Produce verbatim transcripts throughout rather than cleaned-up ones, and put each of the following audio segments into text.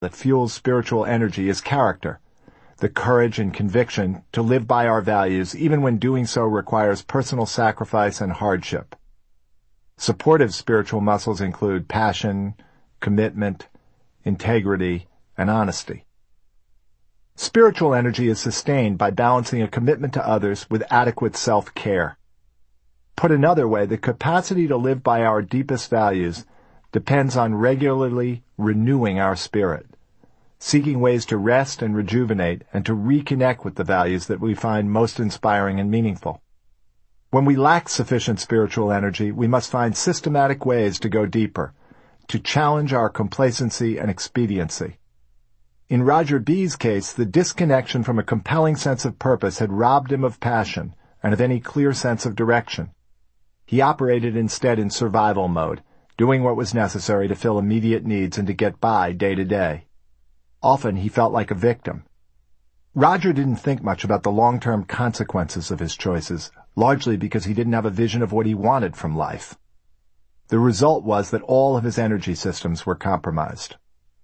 that fuels spiritual energy is character, the courage and conviction to live by our values even when doing so requires personal sacrifice and hardship. Supportive spiritual muscles include passion, commitment, integrity, and honesty. Spiritual energy is sustained by balancing a commitment to others with adequate self-care. Put another way, the capacity to live by our deepest values depends on regularly renewing our spirit, seeking ways to rest and rejuvenate and to reconnect with the values that we find most inspiring and meaningful. When we lack sufficient spiritual energy, we must find systematic ways to go deeper, to challenge our complacency and expediency. In Roger B's case, the disconnection from a compelling sense of purpose had robbed him of passion and of any clear sense of direction. He operated instead in survival mode, doing what was necessary to fill immediate needs and to get by day to day. Often he felt like a victim. Roger didn't think much about the long-term consequences of his choices, largely because he didn't have a vision of what he wanted from life. The result was that all of his energy systems were compromised.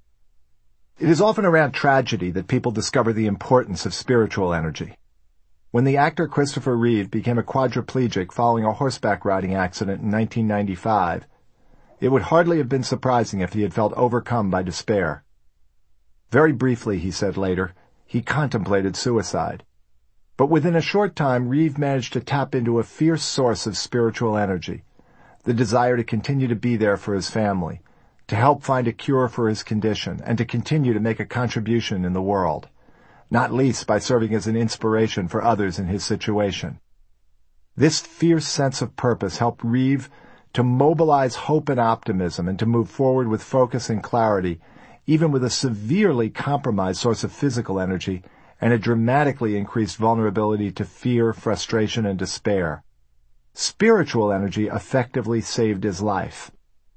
It is often around tragedy that people discover the importance of spiritual energy. When the actor Christopher Reeve became a quadriplegic following a horseback riding accident in nineteen ninety-five, it would hardly have been surprising if he had felt overcome by despair. Very briefly, he said later, he contemplated suicide. But within a short time, Reeve managed to tap into a fierce source of spiritual energy, the desire to continue to be there for his family, to help find a cure for his condition, and to continue to make a contribution in the world, not least by serving as an inspiration for others in his situation. This fierce sense of purpose helped Reeve to mobilize hope and optimism and to move forward with focus and clarity, even with a severely compromised source of physical energy and a dramatically increased vulnerability to fear, frustration, and despair. Spiritual energy effectively saved his life.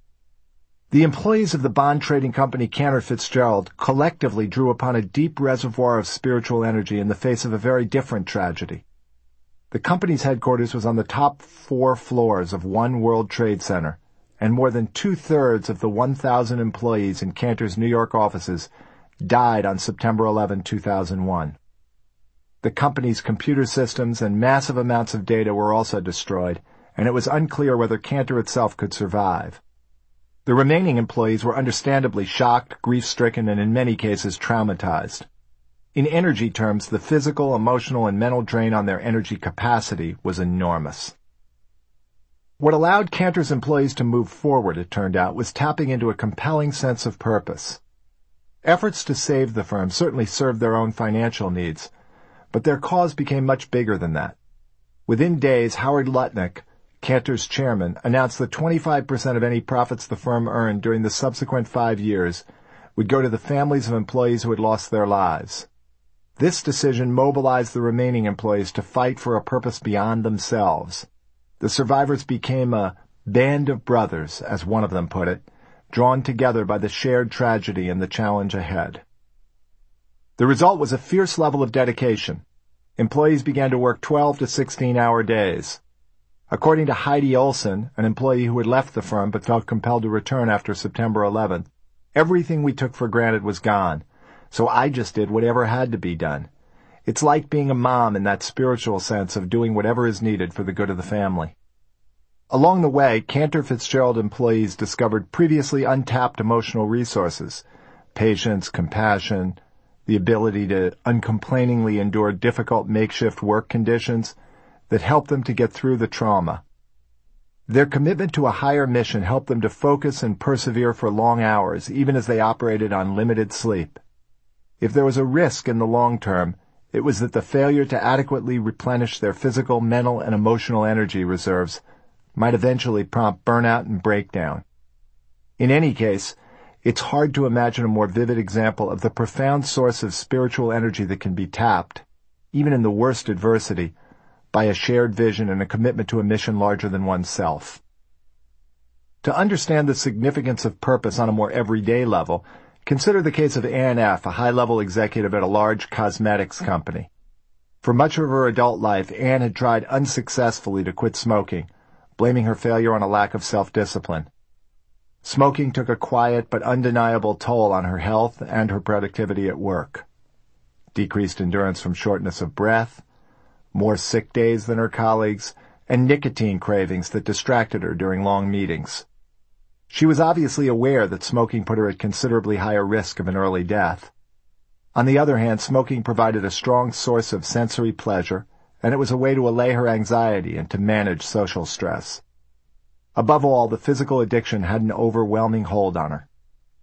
The employees of the bond trading company Cantor Fitzgerald collectively drew upon a deep reservoir of spiritual energy in the face of a very different tragedy. The company's headquarters was on the top four floors of One World Trade Center, and more than two-thirds of the one thousand employees in Cantor's New York offices died on September eleventh, two thousand one. The company's computer systems and massive amounts of data were also destroyed, and it was unclear whether Cantor itself could survive. The remaining employees were understandably shocked, grief-stricken, and in many cases traumatized. In energy terms, the physical, emotional, and mental drain on their energy capacity was enormous. What allowed Cantor's employees to move forward, it turned out, was tapping into a compelling sense of purpose. Efforts to save the firm certainly served their own financial needs, but their cause became much bigger than that. Within days, Howard Lutnick, Cantor's chairman, announced that twenty-five percent of any profits the firm earned during the subsequent five years would go to the families of employees who had lost their lives. This decision mobilized the remaining employees to fight for a purpose beyond themselves. The survivors became a band of brothers, as one of them put it, drawn together by the shared tragedy and the challenge ahead. The result was a fierce level of dedication. Employees began to work twelve to sixteen-hour days. According to Heidi Olson, an employee who had left the firm but felt compelled to return after September eleventh, everything we took for granted was gone, so I just did whatever had to be done. It's like being a mom in that spiritual sense of doing whatever is needed for the good of the family. Along the way, Cantor Fitzgerald employees discovered previously untapped emotional resources, patience, compassion, the ability to uncomplainingly endure difficult makeshift work conditions that helped them to get through the trauma. Their commitment to a higher mission helped them to focus and persevere for long hours, even as they operated on limited sleep. If there was a risk in the long term, it was that the failure to adequately replenish their physical, mental, and emotional energy reserves might eventually prompt burnout and breakdown. In any case, it's hard to imagine a more vivid example of the profound source of spiritual energy that can be tapped, even in the worst adversity, by a shared vision and a commitment to a mission larger than oneself. To understand the significance of purpose on a more everyday level, consider the case of Ann F., a high-level executive at a large cosmetics company. For much of her adult life, Ann had tried unsuccessfully to quit smoking, blaming her failure on a lack of self-discipline. Smoking took a quiet but undeniable toll on her health and her productivity at work. Decreased endurance from shortness of breath, more sick days than her colleagues, and nicotine cravings that distracted her during long meetings. She was obviously aware that smoking put her at considerably higher risk of an early death. On the other hand, smoking provided a strong source of sensory pleasure, and it was a way to allay her anxiety and to manage social stress. Above all, the physical addiction had an overwhelming hold on her.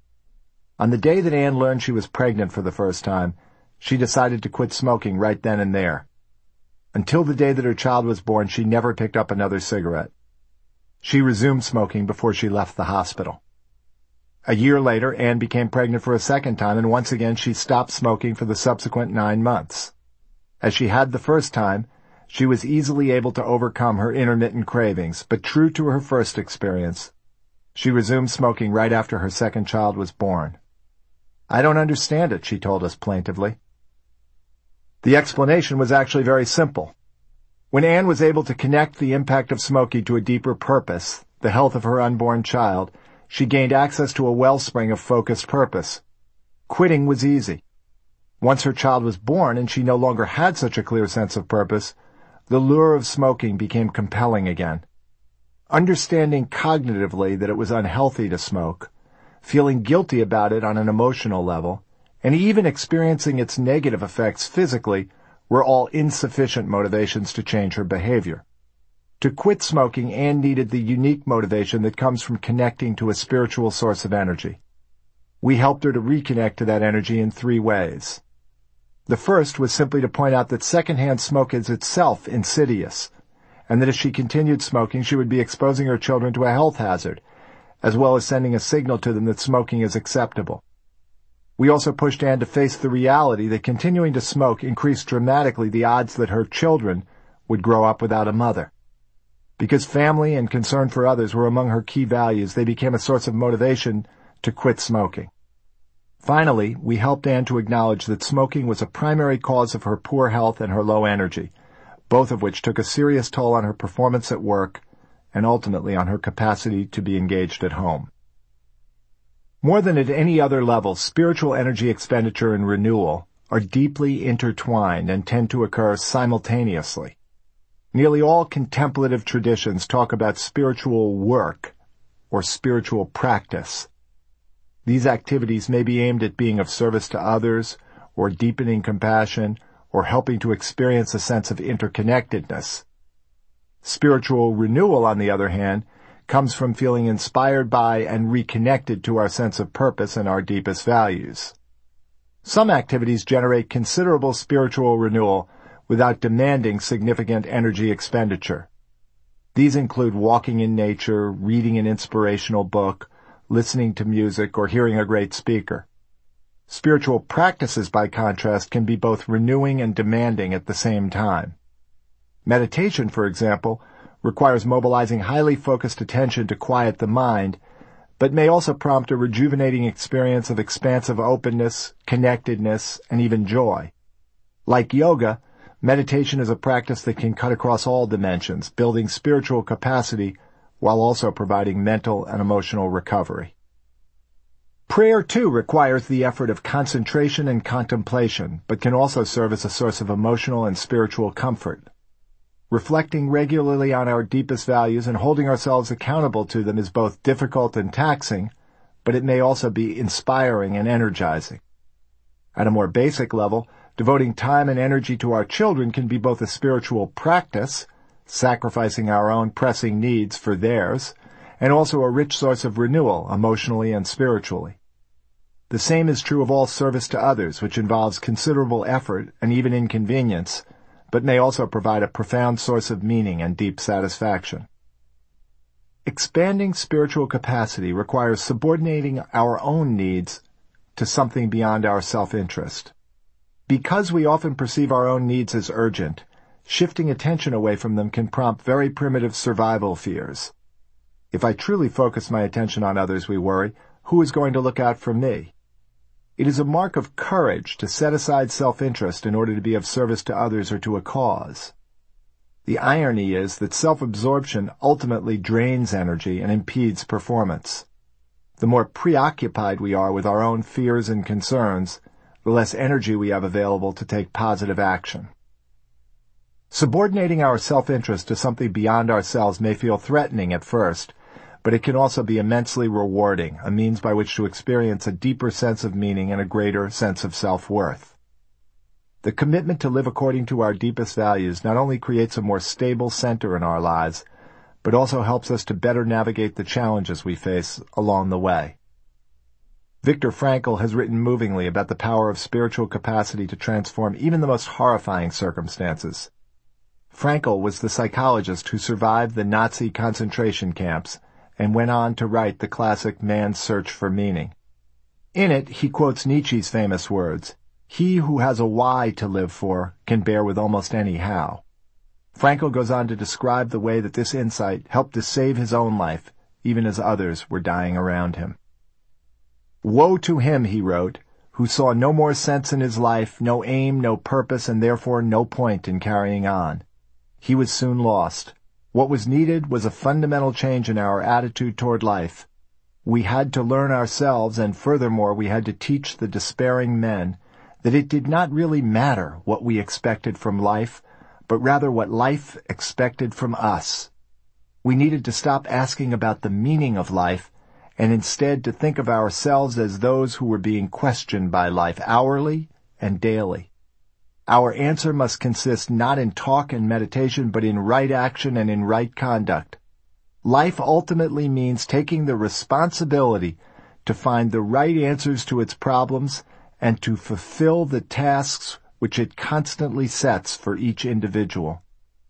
On the day that Anne learned she was pregnant for the first time, she decided to quit smoking right then and there. Until the day that her child was born, she never picked up another cigarette. She resumed smoking before she left the hospital. A year later, Anne became pregnant for a second time, and once again she stopped smoking for the subsequent nine months. As she had the first time, she was easily able to overcome her intermittent cravings, but true to her first experience, she resumed smoking right after her second child was born. "I don't understand it," she told us plaintively. The explanation was actually very simple. When Anne was able to connect the impact of smoking to a deeper purpose, the health of her unborn child, she gained access to a wellspring of focused purpose. Quitting was easy. Once her child was born and she no longer had such a clear sense of purpose, the lure of smoking became compelling again. Understanding cognitively that it was unhealthy to smoke, feeling guilty about it on an emotional level, and even experiencing its negative effects physically were all insufficient motivations to change her behavior. To quit smoking, Anne needed the unique motivation that comes from connecting to a spiritual source of energy. We helped her to reconnect to that energy in three ways. The first was simply to point out that secondhand smoke is itself insidious, and that if she continued smoking, she would be exposing her children to a health hazard, as well as sending a signal to them that smoking is acceptable. We also pushed Anne to face the reality that continuing to smoke increased dramatically the odds that her children would grow up without a mother. Because family and concern for others were among her key values, they became a source of motivation to quit smoking. Finally, we helped Anne to acknowledge that smoking was a primary cause of her poor health and her low energy, both of which took a serious toll on her performance at work and ultimately on her capacity to be engaged at home. More than at any other level, spiritual energy expenditure and renewal are deeply intertwined and tend to occur simultaneously. Nearly all contemplative traditions talk about spiritual work or spiritual practice. These activities may be aimed at being of service to others, or deepening compassion, or helping to experience a sense of interconnectedness. Spiritual renewal, on the other hand, comes from feeling inspired by and reconnected to our sense of purpose and our deepest values. Some activities generate considerable spiritual renewal without demanding significant energy expenditure. These include walking in nature, reading an inspirational book, listening to music, or hearing a great speaker. Spiritual practices, by contrast, can be both renewing and demanding at the same time. Meditation, for example, requires mobilizing highly focused attention to quiet the mind, but may also prompt a rejuvenating experience of expansive openness, connectedness, and even joy. Like yoga, meditation is a practice that can cut across all dimensions, building spiritual capacity while also providing mental and emotional recovery. Prayer, too, requires the effort of concentration and contemplation, but can also serve as a source of emotional and spiritual comfort. Reflecting regularly on our deepest values and holding ourselves accountable to them is both difficult and taxing, but it may also be inspiring and energizing. At a more basic level, devoting time and energy to our children can be both a spiritual practice, sacrificing our own pressing needs for theirs, and also a rich source of renewal, emotionally and spiritually. The same is true of all service to others, which involves considerable effort and even inconvenience, but may also provide a profound source of meaning and deep satisfaction. Expanding spiritual capacity requires subordinating our own needs to something beyond our self-interest. Because we often perceive our own needs as urgent, shifting attention away from them can prompt very primitive survival fears. If I truly focus my attention on others, we worry, who is going to look out for me? It is a mark of courage to set aside self-interest in order to be of service to others or to a cause. The irony is that self-absorption ultimately drains energy and impedes performance. The more preoccupied we are with our own fears and concerns, the less energy we have available to take positive action. Subordinating our self-interest to something beyond ourselves may feel threatening at first, but it can also be immensely rewarding, a means by which to experience a deeper sense of meaning and a greater sense of self-worth. The commitment to live according to our deepest values not only creates a more stable center in our lives, but also helps us to better navigate the challenges we face along the way. Viktor Frankl has written movingly about the power of spiritual capacity to transform even the most horrifying circumstances. Frankl was the psychologist who survived the Nazi concentration camps and went on to write the classic Man's Search for Meaning. In it, he quotes Nietzsche's famous words, "He who has a why to live for can bear with almost any how." Frankl goes on to describe the way that this insight helped to save his own life, even as others were dying around him. "Woe to him," he wrote, "who saw no more sense in his life, no aim, no purpose, and therefore no point in carrying on. He was soon lost. What was needed was a fundamental change in our attitude toward life. We had to learn ourselves, and furthermore we had to teach the despairing men, that it did not really matter what we expected from life, but rather what life expected from us. We needed to stop asking about the meaning of life, and instead to think of ourselves as those who were being questioned by life hourly and daily. Our answer must consist not in talk and meditation, but in right action and in right conduct. Life ultimately means taking the responsibility to find the right answers to its problems and to fulfill the tasks which it constantly sets for each individual.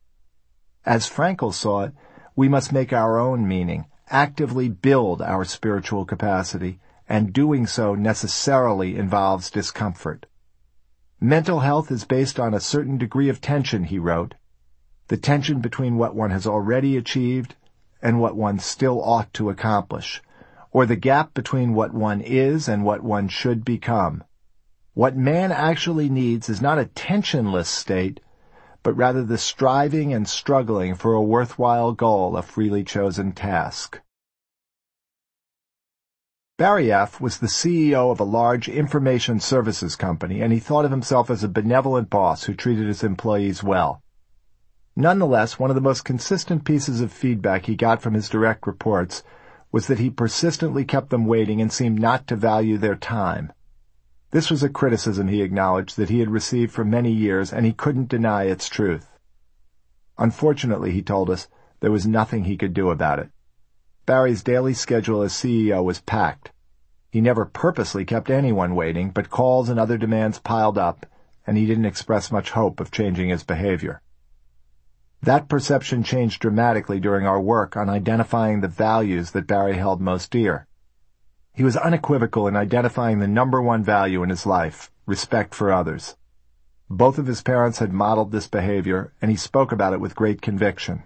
As Frankl saw it, we must make our own meaning, actively build our spiritual capacity, and doing so necessarily involves discomfort. Mental health is based on a certain degree of tension, he wrote, the tension between what one has already achieved and what one still ought to accomplish, or the gap between what one is and what one should become. What man actually needs is not a tensionless state, but rather the striving and struggling for a worthwhile goal, a freely chosen task. Barry F. was the C E O of a large information services company, and he thought of himself as a benevolent boss who treated his employees well. Nonetheless, one of the most consistent pieces of feedback he got from his direct reports was that he persistently kept them waiting and seemed not to value their time. This was a criticism, he acknowledged, that he had received for many years, and he couldn't deny its truth. Unfortunately, he told us, there was nothing he could do about it. Barry's daily schedule as C E O was packed. He never purposely kept anyone waiting, but calls and other demands piled up, and he didn't express much hope of changing his behavior. That perception changed dramatically during our work on identifying the values that Barry held most dear. He was unequivocal in identifying the number one value in his life, respect for others. Both of his parents had modeled this behavior, and he spoke about it with great conviction.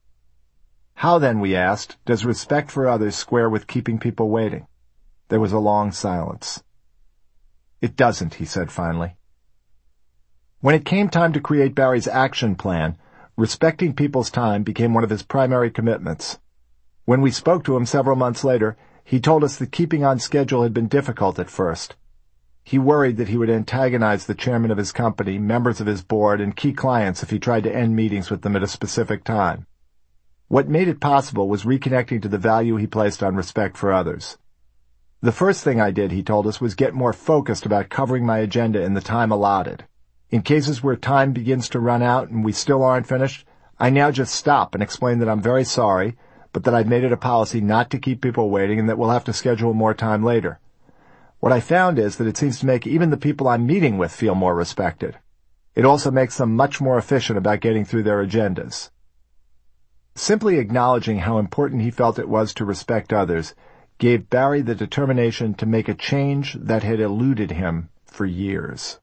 How then, we asked, does respect for others square with keeping people waiting? There was a long silence. It doesn't, he said finally. When it came time to create Barry's action plan, respecting people's time became one of his primary commitments. When we spoke to him several months later, he told us that keeping on schedule had been difficult at first. He worried that he would antagonize the chairman of his company, members of his board, and key clients if he tried to end meetings with them at a specific time. What made it possible was reconnecting to the value he placed on respect for others. The first thing I did, he told us, was get more focused about covering my agenda in the time allotted. In cases where time begins to run out and we still aren't finished, I now just stop and explain that I'm very sorry, but that I've made it a policy not to keep people waiting and that we'll have to schedule more time later. What I found is that it seems to make even the people I'm meeting with feel more respected. It also makes them much more efficient about getting through their agendas. Simply acknowledging how important he felt it was to respect others gave Barry the determination to make a change that had eluded him for years.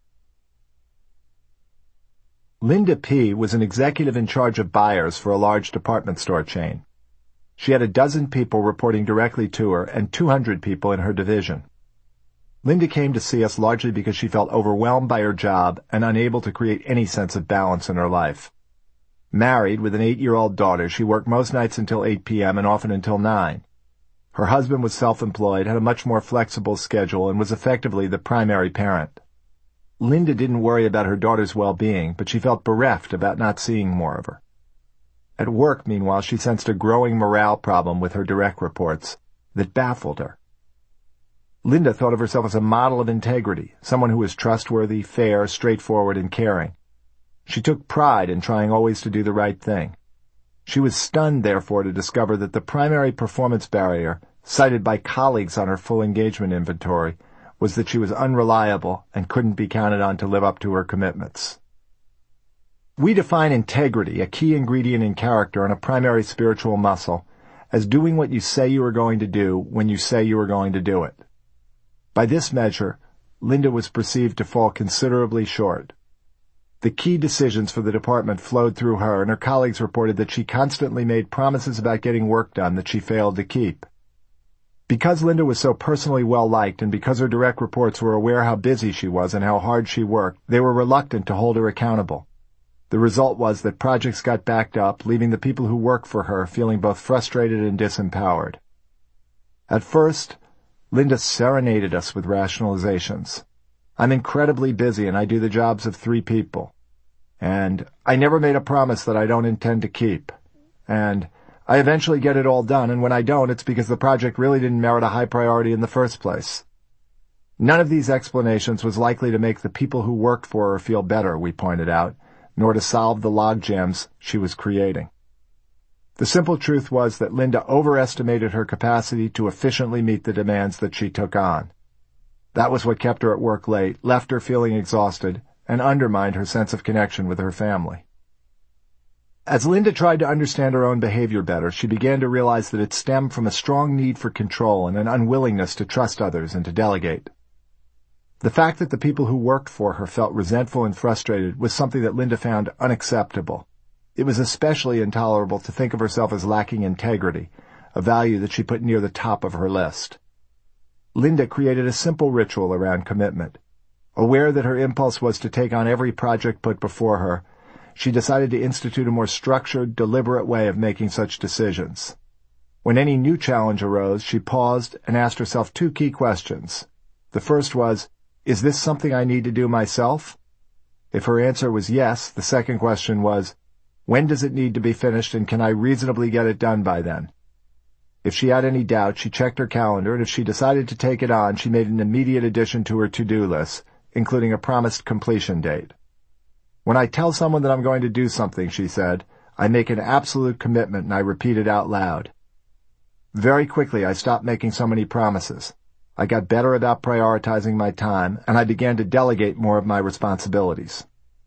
Linda P. was an executive in charge of buyers for a large department store chain. She had a dozen people reporting directly to her and two hundred people in her division. Linda came to see us largely because she felt overwhelmed by her job and unable to create any sense of balance in her life. Married with an eight-year-old daughter, she worked most nights until eight p.m. and often until nine. Her husband was self-employed, had a much more flexible schedule, and was effectively the primary parent. Linda didn't worry about her daughter's well-being, but she felt bereft about not seeing more of her. At work, meanwhile, she sensed a growing morale problem with her direct reports that baffled her. Linda thought of herself as a model of integrity, someone who was trustworthy, fair, straightforward, and caring. She took pride in trying always to do the right thing. She was stunned, therefore, to discover that the primary performance barrier, cited by colleagues on her full engagement inventory, was that she was unreliable and couldn't be counted on to live up to her commitments. We define integrity, a key ingredient in character and a primary spiritual muscle, as doing what you say you are going to do when you say you are going to do it. By this measure, Linda was perceived to fall considerably short. The key decisions for the department flowed through her, and her colleagues reported that she constantly made promises about getting work done that she failed to keep. Because Linda was so personally well-liked, and because her direct reports were aware how busy she was and how hard she worked, they were reluctant to hold her accountable. The result was that projects got backed up, leaving the people who worked for her feeling both frustrated and disempowered. At first, Linda serenaded us with rationalizations. I'm incredibly busy and I do the jobs of three people. And I never made a promise that I don't intend to keep. And I eventually get it all done, and when I don't, it's because the project really didn't merit a high priority in the first place. None of these explanations was likely to make the people who worked for her feel better, we pointed out, nor to solve the logjams she was creating. The simple truth was that Linda overestimated her capacity to efficiently meet the demands that she took on. That was what kept her at work late, left her feeling exhausted, and undermined her sense of connection with her family. As Linda tried to understand her own behavior better, she began to realize that it stemmed from a strong need for control and an unwillingness to trust others and to delegate. The fact that the people who worked for her felt resentful and frustrated was something that Linda found unacceptable. It was especially intolerable to think of herself as lacking integrity, a value that she put near the top of her list. Linda created a simple ritual around commitment. Aware that her impulse was to take on every project put before her, she decided to institute a more structured, deliberate way of making such decisions. When any new challenge arose, she paused and asked herself two key questions. The first was, is this something I need to do myself? If her answer was yes, the second question was, when does it need to be finished and can I reasonably get it done by then? If she had any doubt, she checked her calendar, and if she decided to take it on, she made an immediate addition to her to-do list, including a promised completion date. When I tell someone that I'm going to do something, she said, I make an absolute commitment and I repeat it out loud. Very quickly, I stopped making so many promises. I got better about prioritizing my time, and I began to delegate more of my responsibilities.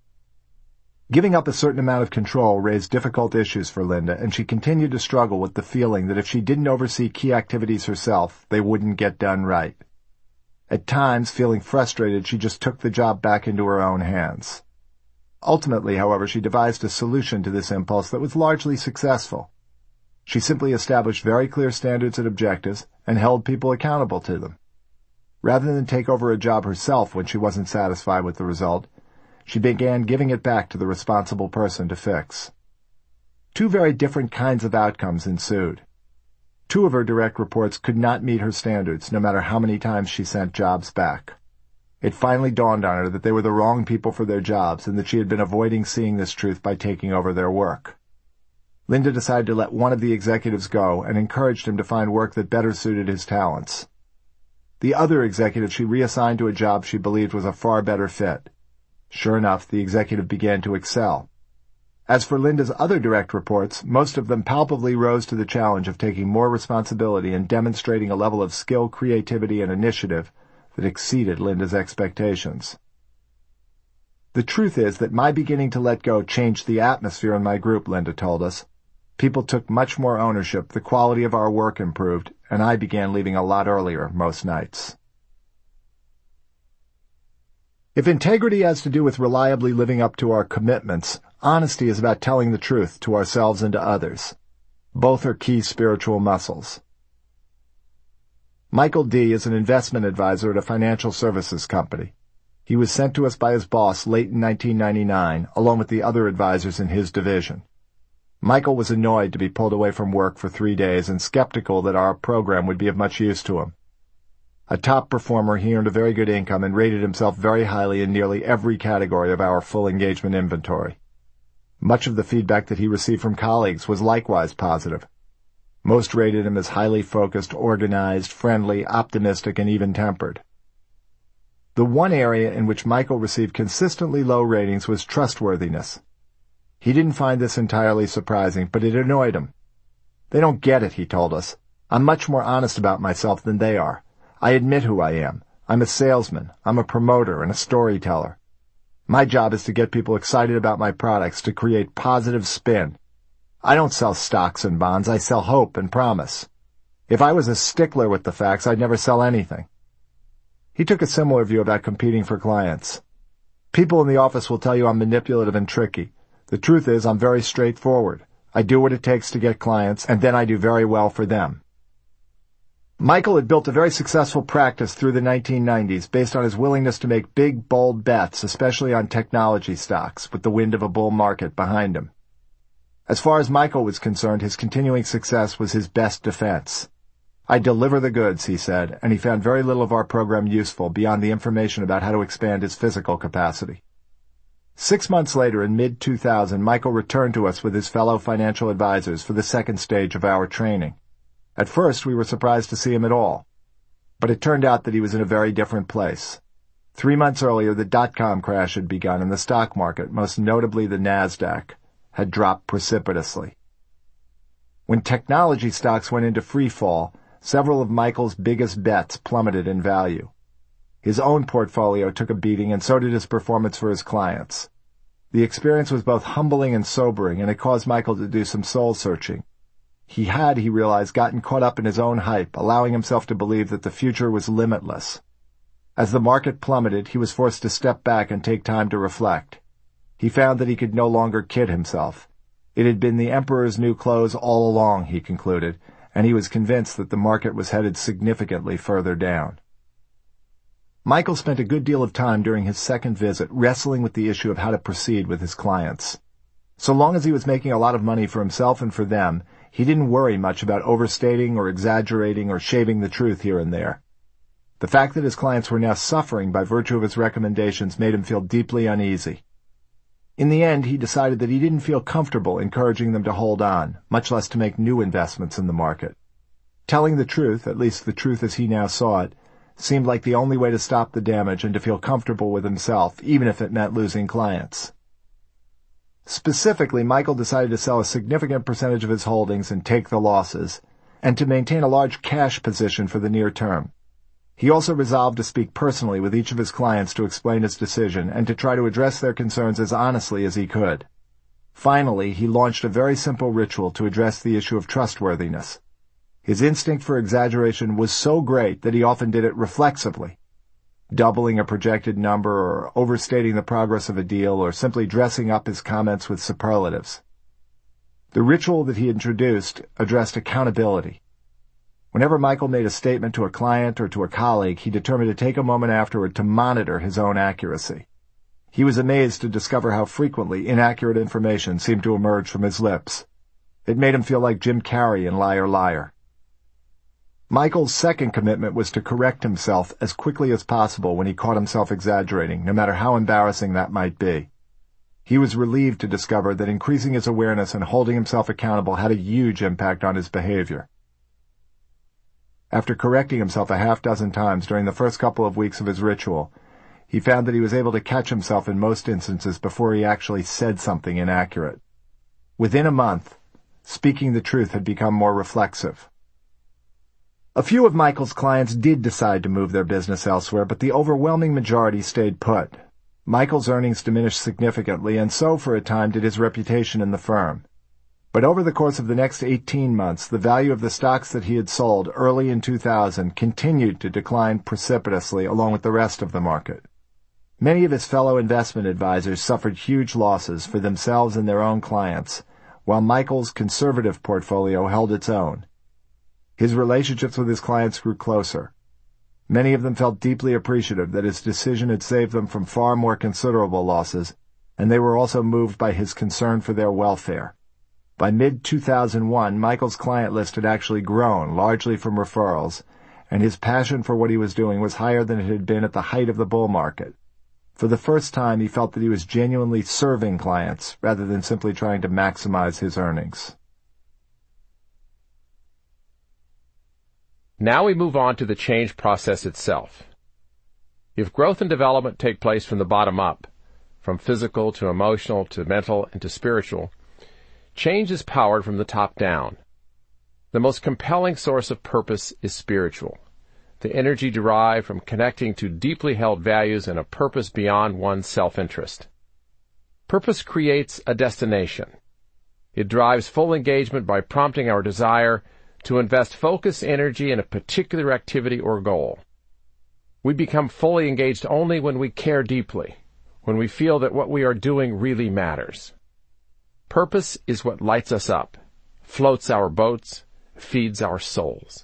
Giving up a certain amount of control raised difficult issues for Linda, and she continued to struggle with the feeling that if she didn't oversee key activities herself, they wouldn't get done right. At times, feeling frustrated, she just took the job back into her own hands. Ultimately, however, she devised a solution to this impulse that was largely successful. She simply established very clear standards and objectives and held people accountable to them. Rather than take over a job herself when she wasn't satisfied with the result, she began giving it back to the responsible person to fix. Two very different kinds of outcomes ensued. Two of her direct reports could not meet her standards, no matter how many times she sent jobs back. It finally dawned on her that they were the wrong people for their jobs and that she had been avoiding seeing this truth by taking over their work. Linda decided to let one of the executives go and encouraged him to find work that better suited his talents. The other executive she reassigned to a job she believed was a far better fit. Sure enough, the executive began to excel. As for Linda's other direct reports, most of them palpably rose to the challenge of taking more responsibility and demonstrating a level of skill, creativity, and initiative that exceeded Linda's expectations. The truth is that my beginning to let go changed the atmosphere in my group, Linda told us. People took much more ownership, the quality of our work improved, and I began leaving a lot earlier most nights. If integrity has to do with reliably living up to our commitments, honesty is about telling the truth to ourselves and to others. Both are key spiritual muscles. Michael D. is an investment advisor at a financial services company. He was sent to us by his boss late in nineteen ninety-nine, along with the other advisors in his division. Michael was annoyed to be pulled away from work for three days and skeptical that our program would be of much use to him. A top performer, he earned a very good income and rated himself very highly in nearly every category of our full engagement inventory. Much of the feedback that he received from colleagues was likewise positive. Most rated him as highly focused, organized, friendly, optimistic, and even-tempered. The one area in which Michael received consistently low ratings was trustworthiness. He didn't find this entirely surprising, but it annoyed him. "They don't get it," he told us. "I'm much more honest about myself than they are. I admit who I am. I'm a salesman. I'm a promoter and a storyteller. My job is to get people excited about my products, to create positive spin. I don't sell stocks and bonds. I sell hope and promise. If I was a stickler with the facts, I'd never sell anything." He took a similar view about competing for clients. "People in the office will tell you I'm manipulative and tricky. The truth is I'm very straightforward. I do what it takes to get clients, and then I do very well for them." Michael had built a very successful practice through the nineteen nineties based on his willingness to make big, bold bets, especially on technology stocks, with the wind of a bull market behind him. As far as Michael was concerned, his continuing success was his best defense. "I deliver the goods," he said, and he found very little of our program useful beyond the information about how to expand his physical capacity. Six months later, in mid two thousand, Michael returned to us with his fellow financial advisors for the second stage of our training. At first, we were surprised to see him at all. But it turned out that he was in a very different place. Three months earlier, the dot-com crash had begun, and the stock market, most notably the NASDAQ, had dropped precipitously. When technology stocks went into free fall, several of Michael's biggest bets plummeted in value. His own portfolio took a beating, and so did his performance for his clients. The experience was both humbling and sobering, and it caused Michael to do some soul-searching. He had, he realized, gotten caught up in his own hype, allowing himself to believe that the future was limitless. As the market plummeted, he was forced to step back and take time to reflect. He found that he could no longer kid himself. It had been the emperor's new clothes all along, he concluded, and he was convinced that the market was headed significantly further down. Michael spent a good deal of time during his second visit wrestling with the issue of how to proceed with his clients. So long as he was making a lot of money for himself and for them, he didn't worry much about overstating or exaggerating or shaving the truth here and there. The fact that his clients were now suffering by virtue of his recommendations made him feel deeply uneasy. In the end, he decided that he didn't feel comfortable encouraging them to hold on, much less to make new investments in the market. Telling the truth, at least the truth as he now saw it, seemed like the only way to stop the damage and to feel comfortable with himself, even if it meant losing clients. Specifically, Michael decided to sell a significant percentage of his holdings and take the losses, and to maintain a large cash position for the near term. He also resolved to speak personally with each of his clients to explain his decision and to try to address their concerns as honestly as he could. Finally, he launched a very simple ritual to address the issue of trustworthiness. His instinct for exaggeration was so great that he often did it reflexively, doubling a projected number or overstating the progress of a deal or simply dressing up his comments with superlatives. The ritual that he introduced addressed accountability. Whenever Michael made a statement to a client or to a colleague, he determined to take a moment afterward to monitor his own accuracy. He was amazed to discover how frequently inaccurate information seemed to emerge from his lips. It made him feel like Jim Carrey in Liar Liar. Michael's second commitment was to correct himself as quickly as possible when he caught himself exaggerating, no matter how embarrassing that might be. He was relieved to discover that increasing his awareness and holding himself accountable had a huge impact on his behavior. After correcting himself a half dozen times during the first couple of weeks of his ritual, he found that he was able to catch himself in most instances before he actually said something inaccurate. Within a month, speaking the truth had become more reflexive. A few of Michael's clients did decide to move their business elsewhere, but the overwhelming majority stayed put. Michael's earnings diminished significantly, and so for a time did his reputation in the firm. But over the course of the next eighteen months, the value of the stocks that he had sold early in two thousand continued to decline precipitously along with the rest of the market. Many of his fellow investment advisors suffered huge losses for themselves and their own clients, while Michael's conservative portfolio held its own. His relationships with his clients grew closer. Many of them felt deeply appreciative that his decision had saved them from far more considerable losses, and they were also moved by his concern for their welfare. By mid two thousand one, Michael's client list had actually grown, largely from referrals, and his passion for what he was doing was higher than it had been at the height of the bull market. For the first time, he felt that he was genuinely serving clients rather than simply trying to maximize his earnings. Now we move on to the change process itself. If growth and development take place from the bottom up, from physical to emotional to mental and to spiritual, change is powered from the top down. The most compelling source of purpose is spiritual, the energy derived from connecting to deeply held values and a purpose beyond one's self-interest. Purpose creates a destination. It drives full engagement by prompting our desire to invest focused energy in a particular activity or goal. We become fully engaged only when we care deeply, when we feel that what we are doing really matters. Purpose is what lights us up, floats our boats, feeds our souls.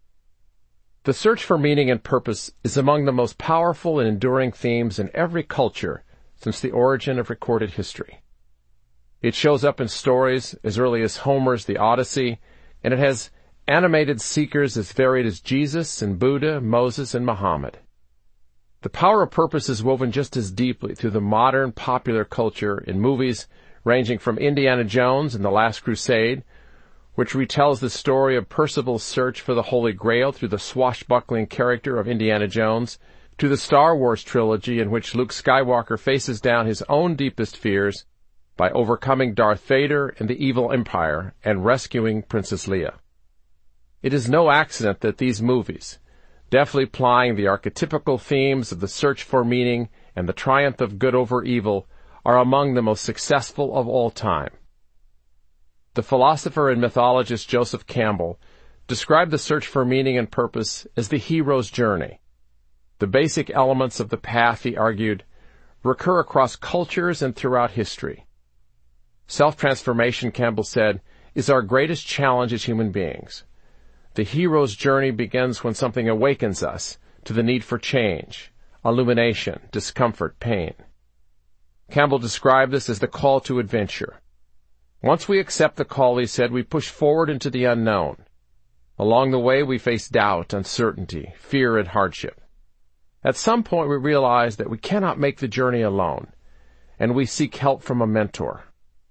The search for meaning and purpose is among the most powerful and enduring themes in every culture since the origin of recorded history. It shows up in stories as early as Homer's The Odyssey, and it has animated seekers as varied as Jesus and Buddha, Moses, and Muhammad. The power of purpose is woven just as deeply through the modern popular culture in movies ranging from Indiana Jones and the Last Crusade, which retells the story of Percival's search for the Holy Grail through the swashbuckling character of Indiana Jones, to the Star Wars trilogy in which Luke Skywalker faces down his own deepest fears by overcoming Darth Vader and the evil empire and rescuing Princess Leia. It is no accident that these movies, deftly plying the archetypical themes of the search for meaning and the triumph of good over evil, are among the most successful of all time. The philosopher and mythologist Joseph Campbell described the search for meaning and purpose as the hero's journey. The basic elements of the path, he argued, recur across cultures and throughout history. Self-transformation, Campbell said, is our greatest challenge as human beings. The hero's journey begins when something awakens us to the need for change, illumination, discomfort, pain. Campbell described this as the call to adventure. Once we accept the call, he said, we push forward into the unknown. Along the way, we face doubt, uncertainty, fear, and hardship. At some point, we realize that we cannot make the journey alone, and we seek help from a mentor.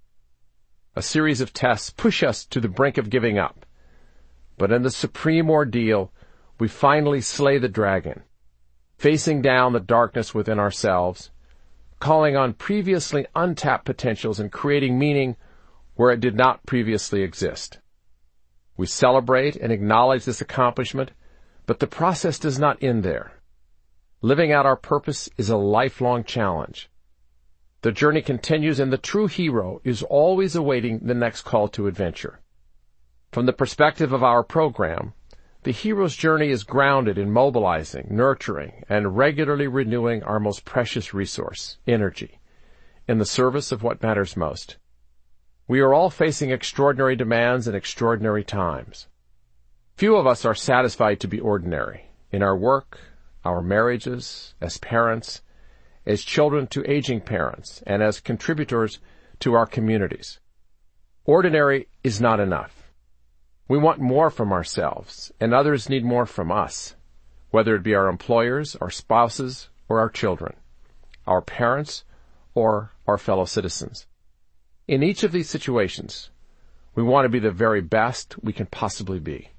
A series of tests push us to the brink of giving up. But in the supreme ordeal, we finally slay the dragon, facing down the darkness within ourselves, calling on previously untapped potentials and creating meaning where it did not previously exist. We celebrate and acknowledge this accomplishment, but the process does not end there. Living out our purpose is a lifelong challenge. The journey continues, and the true hero is always awaiting the next call to adventure. From the perspective of our program, the hero's journey is grounded in mobilizing, nurturing, and regularly renewing our most precious resource, energy, in the service of what matters most. We are all facing extraordinary demands and extraordinary times. Few of us are satisfied to be ordinary in our work, our marriages, as parents, as children to aging parents, and as contributors to our communities. Ordinary is not enough. We want more from ourselves, and others need more from us, whether it be our employers, our spouses, or our children, our parents, or our fellow citizens. In each of these situations, we want to be the very best we can possibly be.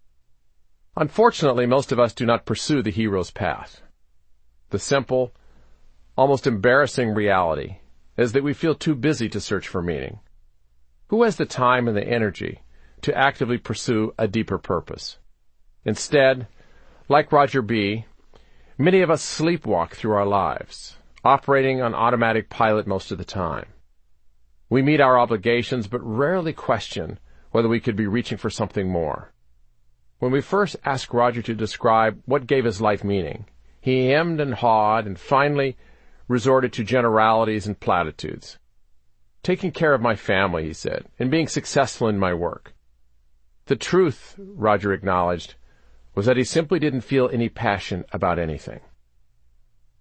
Unfortunately, most of us do not pursue the hero's path. The simple, almost embarrassing reality is that we feel too busy to search for meaning. Who has the time and the energy to actively pursue a deeper purpose? Instead, like Roger B., many of us sleepwalk through our lives, operating on automatic pilot most of the time. We meet our obligations, but rarely question whether we could be reaching for something more. When we first asked Roger to describe what gave his life meaning, he hemmed and hawed and finally resorted to generalities and platitudes. Taking care of my family, he said, and being successful in my work. The truth, Roger acknowledged, was that he simply didn't feel any passion about anything.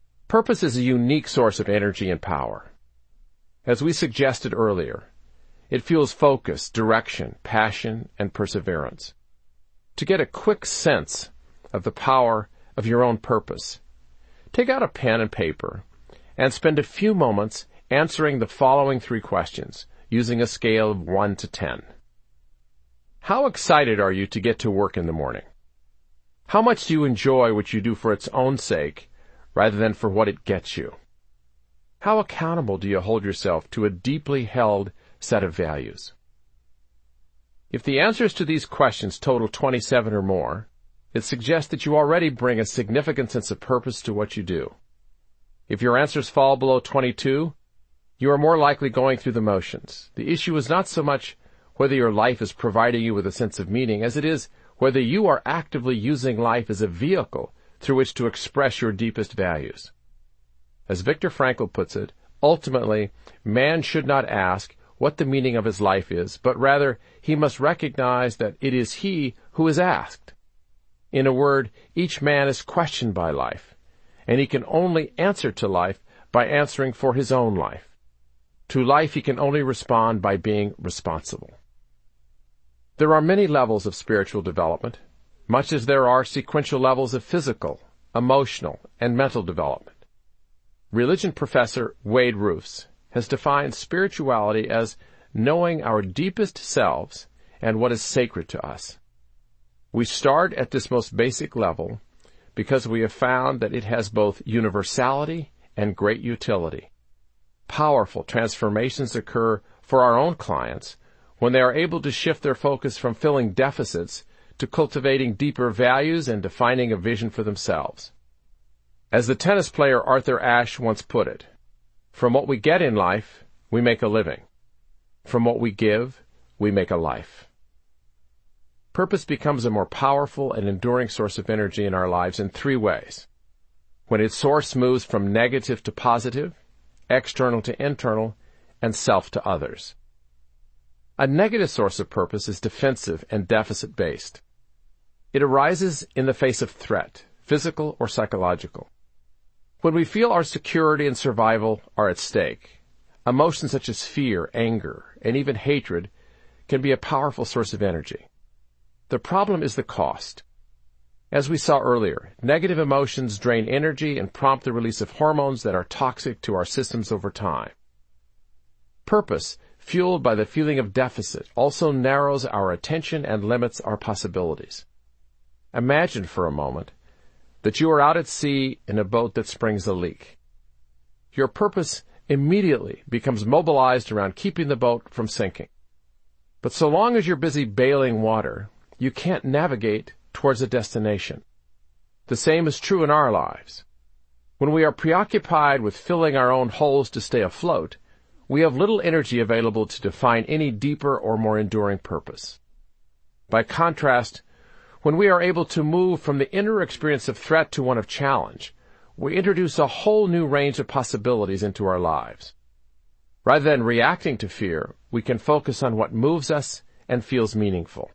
Purpose is a unique source of energy and power. As we suggested earlier, It fuels focus, direction, passion, and perseverance. To get a quick sense of the power of your own purpose, take out a pen and paper and spend a few moments answering the following three questions using a scale of one to ten. How excited are you to get to work in the morning? How much do you enjoy what you do for its own sake rather than for what it gets you? How accountable do you hold yourself to a deeply held set of values? If the answers to these questions total twenty-seven or more, it suggests that you already bring a significant sense of purpose to what you do. If your answers fall below twenty-two, you are more likely going through the motions. The issue is not so much whether your life is providing you with a sense of meaning as it is whether you are actively using life as a vehicle through which to express your deepest values. As Viktor Frankl puts it, ultimately, man should not ask what the meaning of his life is, but rather he must recognize that it is he who is asked. In a word, each man is questioned by life, and he can only answer to life by answering for his own life. To life he can only respond by being responsible. There are many levels of spiritual development, much as there are sequential levels of physical, emotional, and mental development. Religion professor Wade Roofs has defined spirituality as knowing our deepest selves and what is sacred to us. We start at this most basic level because we have found that it has both universality and great utility. Powerful transformations occur for our own clients when they are able to shift their focus from filling deficits to cultivating deeper values and defining a vision for themselves. As the tennis player Arthur Ashe once put it, from what we get in life, we make a living. From what we give, we make a life. Purpose becomes a more powerful and enduring source of energy in our lives in three ways. When its source moves from negative to positive, external to internal, and self to others. A negative source of purpose is defensive and deficit-based. It arises in the face of threat, physical or psychological. When we feel our security and survival are at stake, emotions such as fear, anger, and even hatred can be a powerful source of energy. The problem is the cost. As we saw earlier, negative emotions drain energy and prompt the release of hormones that are toxic to our systems over time. Purpose, fueled by the feeling of deficit, also narrows our attention and limits our possibilities. Imagine for a moment that you are out at sea in a boat that springs a leak. Your purpose immediately becomes mobilized around keeping the boat from sinking. But so long as you're busy bailing water, you can't navigate towards a destination. The same is true in our lives. When we are preoccupied with filling our own holes to stay afloat, we have little energy available to define any deeper or more enduring purpose. By contrast, when we are able to move from the inner experience of threat to one of challenge, we introduce a whole new range of possibilities into our lives. Rather than reacting to fear, we can focus on what moves us and feels meaningful.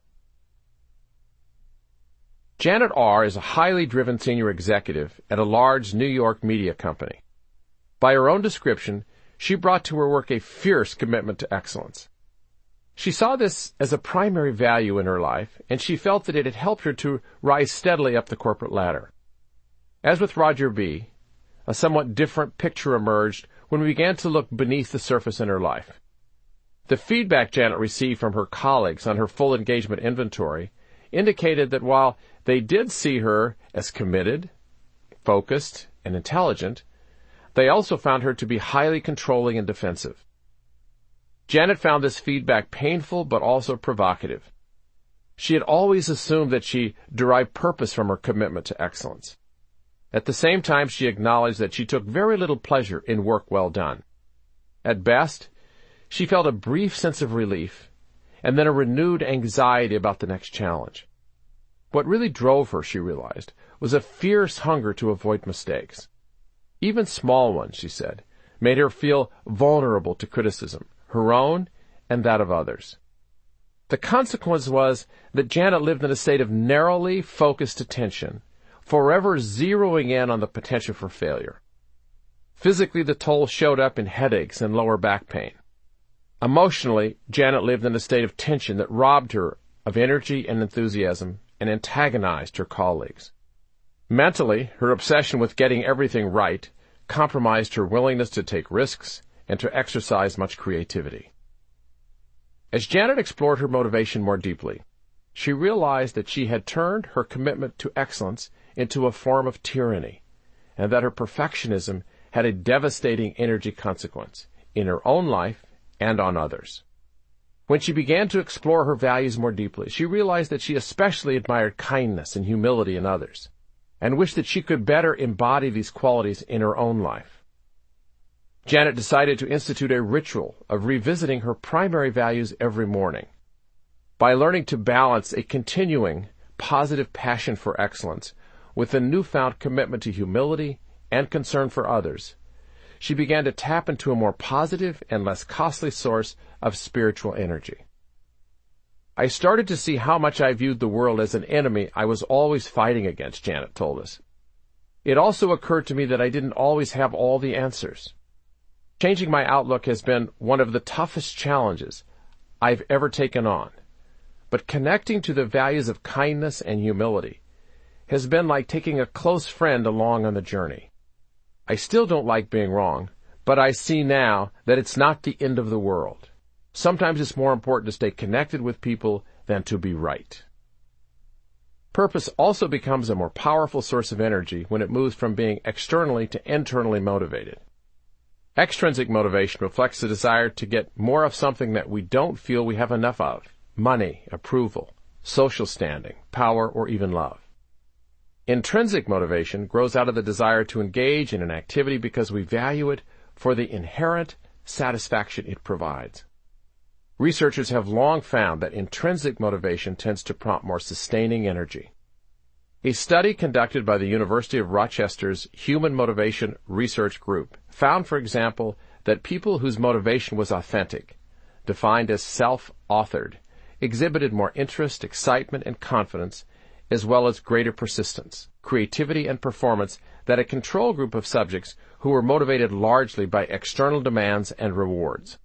Janet R. is a highly driven senior executive at a large New York media company. By her own description, she brought to her work a fierce commitment to excellence. She saw this as a primary value in her life, and she felt that it had helped her to rise steadily up the corporate ladder. As with Roger B., a somewhat different picture emerged when we began to look beneath the surface in her life. The feedback Janet received from her colleagues on her full engagement inventory indicated that while they did see her as committed, focused, and intelligent, they also found her to be highly controlling and defensive. Janet found this feedback painful but also provocative. She had always assumed that she derived purpose from her commitment to excellence. At the same time, she acknowledged that she took very little pleasure in work well done. At best, she felt a brief sense of relief and then a renewed anxiety about the next challenge. What really drove her, she realized, was a fierce hunger to avoid mistakes. Even small ones, she said, made her feel vulnerable to criticism, her own and that of others. The consequence was that Janet lived in a state of narrowly focused attention, forever zeroing in on the potential for failure. Physically, the toll showed up in headaches and lower back pain. Emotionally, Janet lived in a state of tension that robbed her of energy and enthusiasm and antagonized her colleagues. Mentally, her obsession with getting everything right compromised her willingness to take risks and to exercise much creativity. As Janet explored her motivation more deeply, she realized that she had turned her commitment to excellence into a form of tyranny, and that her perfectionism had a devastating energy consequence in her own life and on others. When she began to explore her values more deeply, she realized that she especially admired kindness and humility in others, and wished that she could better embody these qualities in her own life. Janet decided to institute a ritual of revisiting her primary values every morning. By learning to balance a continuing, positive passion for excellence with a newfound commitment to humility and concern for others, she began to tap into a more positive and less costly source of spiritual energy. I started to see how much I viewed the world as an enemy I was always fighting against, Janet told us. It also occurred to me that I didn't always have all the answers. Changing my outlook has been one of the toughest challenges I've ever taken on. But connecting to the values of kindness and humility has been like taking a close friend along on the journey. I still don't like being wrong, but I see now that it's not the end of the world. Sometimes it's more important to stay connected with people than to be right. Purpose also becomes a more powerful source of energy when it moves from being externally to internally motivated. Extrinsic motivation reflects the desire to get more of something that we don't feel we have enough of: money, approval, social standing, power, or even love. Intrinsic motivation grows out of the desire to engage in an activity because we value it for the inherent satisfaction it provides. Researchers have long found that intrinsic motivation tends to prompt more sustaining energy. A study conducted by the University of Rochester's Human Motivation Research Group found, for example, that people whose motivation was authentic, defined as self-authored, exhibited more interest, excitement, and confidence, as well as greater persistence, creativity, and performance than a control group of subjects who were motivated largely by external demands and rewards.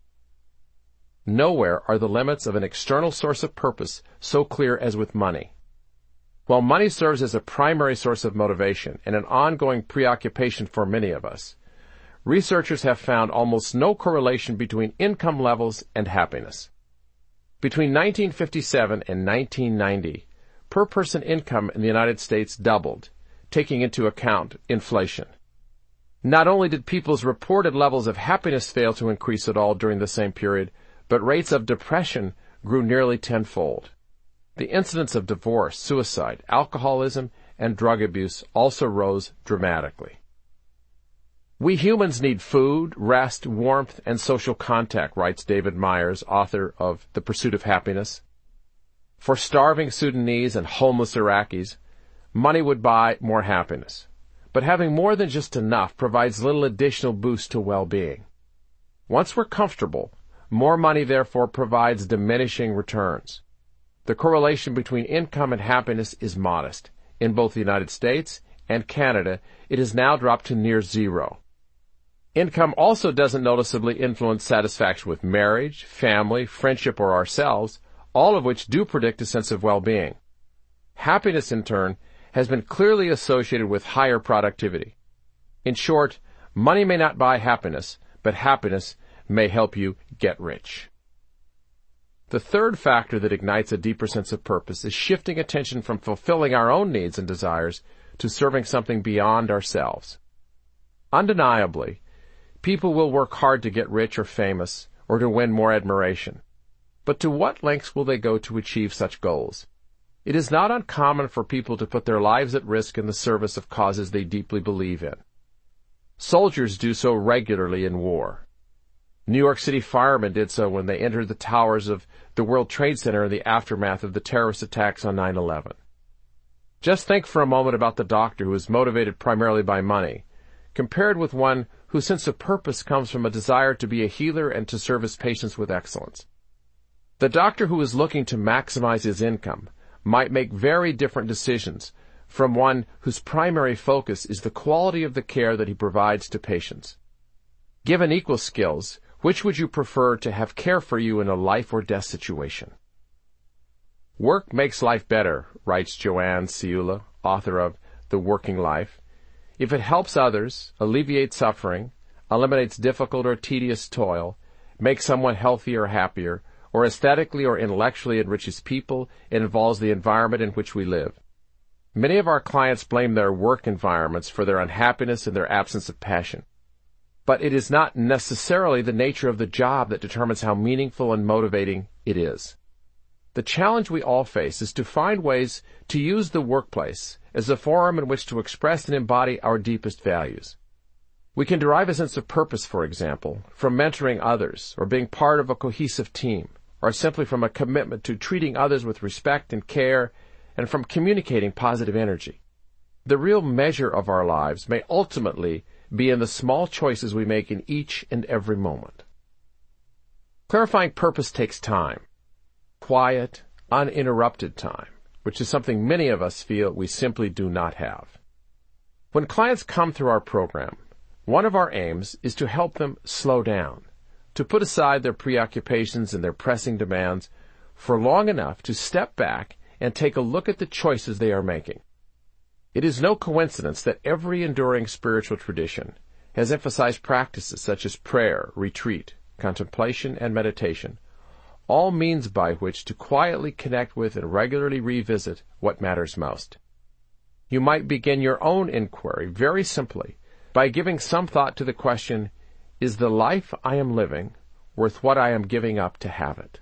Nowhere are the limits of an external source of purpose so clear as with money. While money serves as a primary source of motivation and an ongoing preoccupation for many of us, researchers have found almost no correlation between income levels and happiness. Between nineteen fifty-seven and nineteen ninety, per-person income in the United States doubled, taking into account inflation. Not only did people's reported levels of happiness fail to increase at all during the same period, but rates of depression grew nearly tenfold. The incidence of divorce, suicide, alcoholism, and drug abuse also rose dramatically. We humans need food, rest, warmth, and social contact, writes David Myers, author of The Pursuit of Happiness. For starving Sudanese and homeless Iraqis, money would buy more happiness. But having more than just enough provides little additional boost to well-being. Once we're comfortable, more money therefore provides diminishing returns. The correlation between income and happiness is modest. In both the United States and Canada, it has now dropped to near zero. Income also doesn't noticeably influence satisfaction with marriage, family, friendship, or ourselves, all of which do predict a sense of well-being. Happiness, in turn, has been clearly associated with higher productivity. In short, money may not buy happiness, but happiness may help you get rich. The third factor that ignites a deeper sense of purpose is shifting attention from fulfilling our own needs and desires to serving something beyond ourselves. Undeniably, people will work hard to get rich or famous or to win more admiration. But to what lengths will they go to achieve such goals? It is not uncommon for people to put their lives at risk in the service of causes they deeply believe in. Soldiers do so regularly in war. New York City firemen did so when they entered the towers of the World Trade Center in the aftermath of the terrorist attacks on nine eleven. Just think for a moment about the doctor who is motivated primarily by money, compared with one whose sense of purpose comes from a desire to be a healer and to serve his patients with excellence. The doctor who is looking to maximize his income might make very different decisions from one whose primary focus is the quality of the care that he provides to patients. Given equal skills, Which would you prefer to have care for you in a life or death situation? Work makes life better, writes Joanne Ciula, author of The Working Life. If it helps others, alleviates suffering, eliminates difficult or tedious toil, makes someone healthier or happier, or aesthetically or intellectually enriches people, it involves the environment in which we live. Many of our clients blame their work environments for their unhappiness and their absence of passion. But it is not necessarily the nature of the job that determines how meaningful and motivating it is. The challenge we all face is to find ways to use the workplace as a forum in which to express and embody our deepest values. We can derive a sense of purpose, for example, from mentoring others, or being part of a cohesive team, or simply from a commitment to treating others with respect and care, and from communicating positive energy. The real measure of our lives may ultimately be in the small choices we make in each and every moment. Clarifying purpose takes time. Quiet, uninterrupted time, which is something many of us feel we simply do not have. When clients come through our program, one of our aims is to help them slow down, to put aside their preoccupations and their pressing demands for long enough to step back and take a look at the choices they are making. It is no coincidence that every enduring spiritual tradition has emphasized practices such as prayer, retreat, contemplation, and meditation, all means by which to quietly connect with and regularly revisit what matters most. You might begin your own inquiry very simply by giving some thought to the question, is the life I am living worth what I am giving up to have it?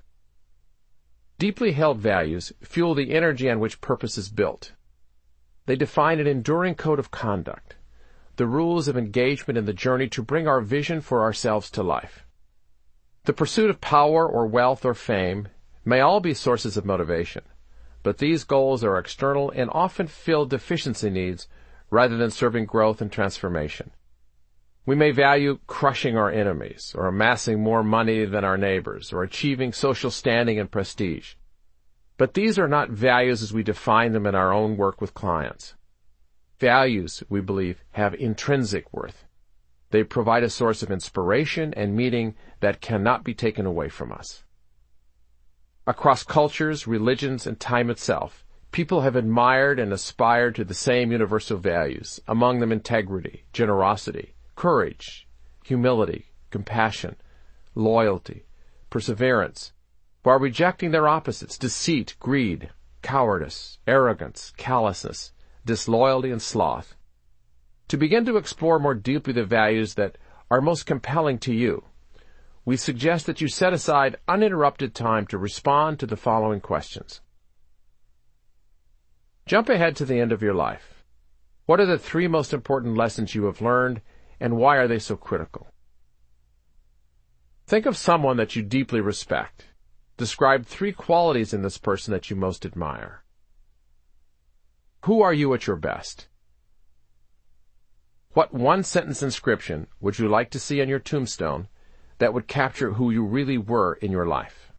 Deeply held values fuel the energy on which purpose is built. They define an enduring code of conduct, the rules of engagement in the journey to bring our vision for ourselves to life. The pursuit of power or wealth or fame may all be sources of motivation, but these goals are external and often fill deficiency needs rather than serving growth and transformation. We may value crushing our enemies, or amassing more money than our neighbors, or achieving social standing and prestige. But these are not values as we define them in our own work with clients. Values, we believe, have intrinsic worth. They provide a source of inspiration and meaning that cannot be taken away from us. Across cultures, religions, and time itself, people have admired and aspired to the same universal values, among them integrity, generosity, courage, humility, compassion, loyalty, perseverance, while rejecting their opposites, deceit, greed, cowardice, arrogance, callousness, disloyalty, and sloth. To begin to explore more deeply the values that are most compelling to you, we suggest that you set aside uninterrupted time to respond to the following questions. Jump ahead to the end of your life. What are the three most important lessons you have learned, and why are they so critical? Think of someone that you deeply respect. Describe three qualities in this person that you most admire. Who are you at your best? What one-sentence inscription would you like to see on your tombstone that would capture who you really were in your life?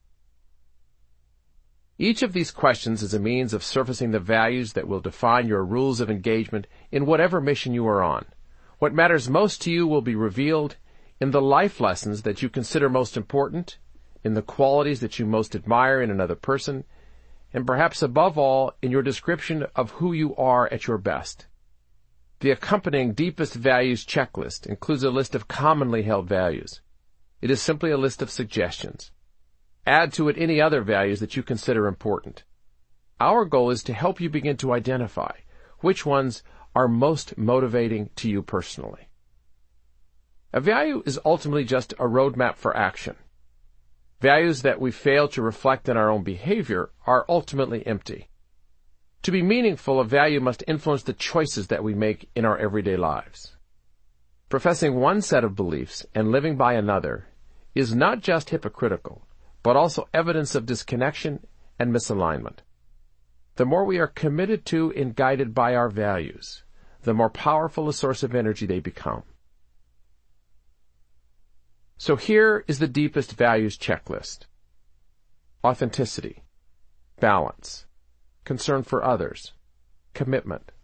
Each of these questions is a means of surfacing the values that will define your rules of engagement in whatever mission you are on. What matters most to you will be revealed in the life lessons that you consider most important, in the qualities that you most admire in another person, and perhaps above all, in your description of who you are at your best. The accompanying deepest values checklist includes a list of commonly held values. It is simply a list of suggestions. Add to it any other values that you consider important. Our goal is to help you begin to identify which ones are most motivating to you personally. A value is ultimately just a roadmap for action. Values that we fail to reflect in our own behavior are ultimately empty. To be meaningful, a value must influence the choices that we make in our everyday lives. Professing one set of beliefs and living by another is not just hypocritical, but also evidence of disconnection and misalignment. The more we are committed to and guided by our values, the more powerful a source of energy they become. So here is the deepest values checklist. Authenticity, balance, concern for others, commitment,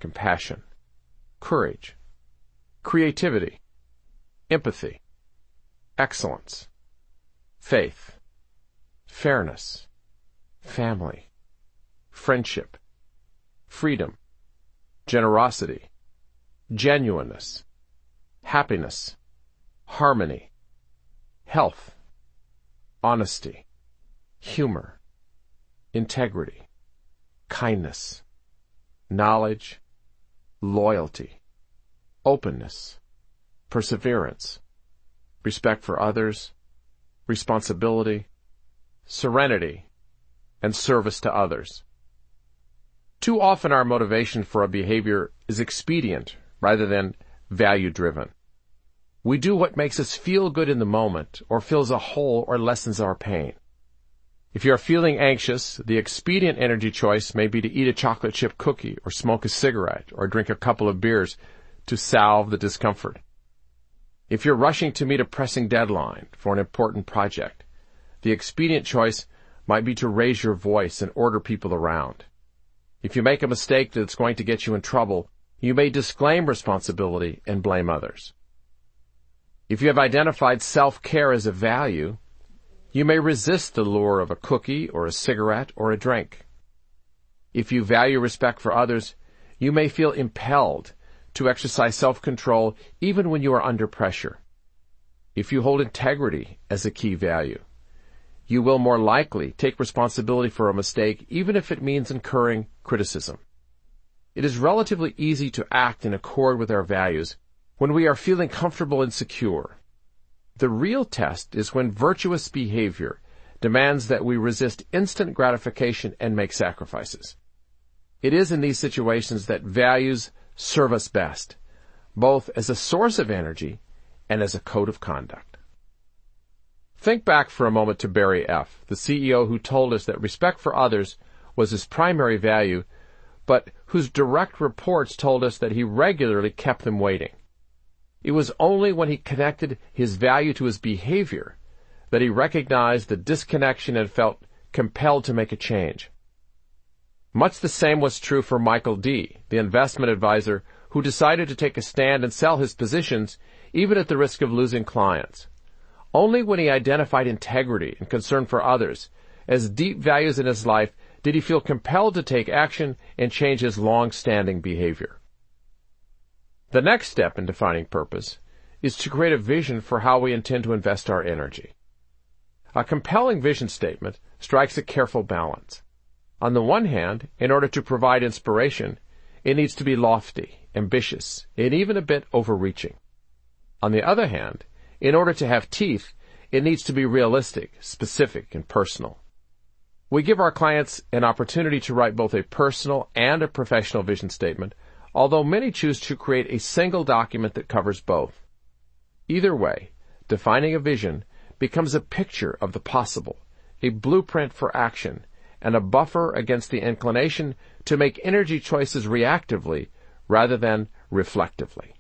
compassion, courage, creativity, empathy, excellence, faith, fairness, family, friendship, freedom, generosity, genuineness, happiness, harmony, health, honesty, humor, integrity, kindness, knowledge, loyalty, openness, perseverance, respect for others, responsibility, serenity, and service to others. Too often our motivation for a behavior is expedient rather than value-driven. We do what makes us feel good in the moment, or fills a hole or lessens our pain. If you are feeling anxious, the expedient energy choice may be to eat a chocolate chip cookie, or smoke a cigarette, or drink a couple of beers to salve the discomfort. If you're rushing to meet a pressing deadline for an important project, the expedient choice might be to raise your voice and order people around. If you make a mistake that's going to get you in trouble, you may disclaim responsibility and blame others. If you have identified self-care as a value, you may resist the lure of a cookie or a cigarette or a drink. If you value respect for others, you may feel impelled to exercise self-control even when you are under pressure. If you hold integrity as a key value, you will more likely take responsibility for a mistake even if it means incurring criticism. It is relatively easy to act in accord with our values when we are feeling comfortable and secure. The real test is when virtuous behavior demands that we resist instant gratification and make sacrifices. It is in these situations that values serve us best, both as a source of energy and as a code of conduct. Think back for a moment to Barry F., the C E O who told us that respect for others was his primary value, but whose direct reports told us that he regularly kept them waiting. It was only when he connected his value to his behavior that he recognized the disconnection and felt compelled to make a change. Much the same was true for Michael D., the investment advisor who decided to take a stand and sell his positions even at the risk of losing clients. Only when he identified integrity and concern for others as deep values in his life did he feel compelled to take action and change his long-standing behavior. The next step in defining purpose is to create a vision for how we intend to invest our energy. A compelling vision statement strikes a careful balance. On the one hand, in order to provide inspiration, it needs to be lofty, ambitious, and even a bit overreaching. On the other hand, in order to have teeth, it needs to be realistic, specific, and personal. We give our clients an opportunity to write both a personal and a professional vision statement, although many choose to create a single document that covers both. Either way, defining a vision becomes a picture of the possible, a blueprint for action, and a buffer against the inclination to make energy choices reactively rather than reflectively.